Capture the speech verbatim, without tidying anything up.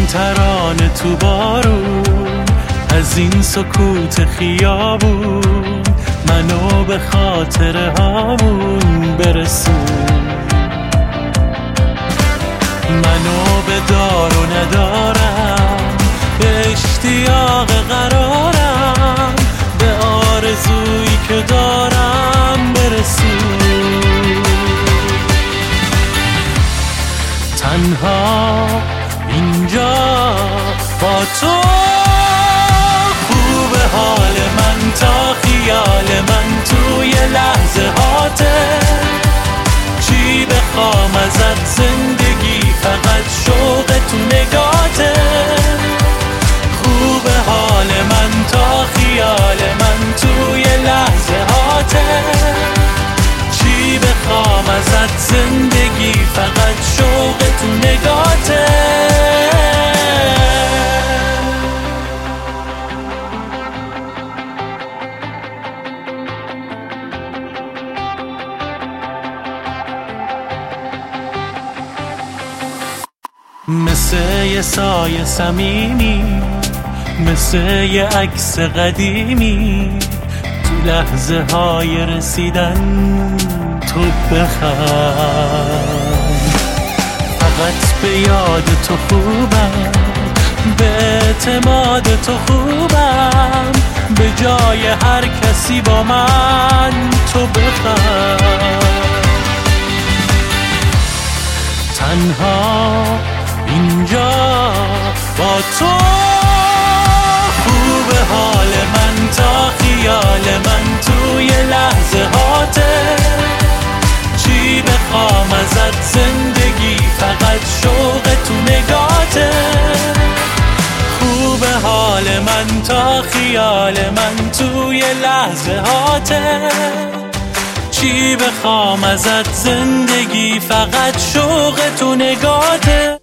ترانه تو بارون، از این سکوت خیابون منو به خاطره هامون برسون. منو به دار و ندارم، به اشتیاق قرارم، به آرزویی که دارم برسون. تنها اینجا با تو خوب حال من تا خیال من توی لحظه هاته. چی بخوام ازت زندگی فقط شوق تو نگاته. خوب حال من تا خیال من توی لحظه هاته. چی بخوام ازت زندگی فقط شوق تو نگاته. مثل یه سایه صمیمی، مثل یه عکس قدیمی، تو لحظه های رسیدن تو بخند. فقط به یاد تو خوبم، به اعتماد تو خوبم، به جای هر کسی با من تو بخند. تنها اینجا با تو خوب حال من تا خیال من توی لحظه هاته. چی بخوام ازت زندگی فقط شوق تو نگاته. خوب حال من تا خیال من توی لحظه هاته. چی بخوام ازت زندگی فقط شوق تو نگاته.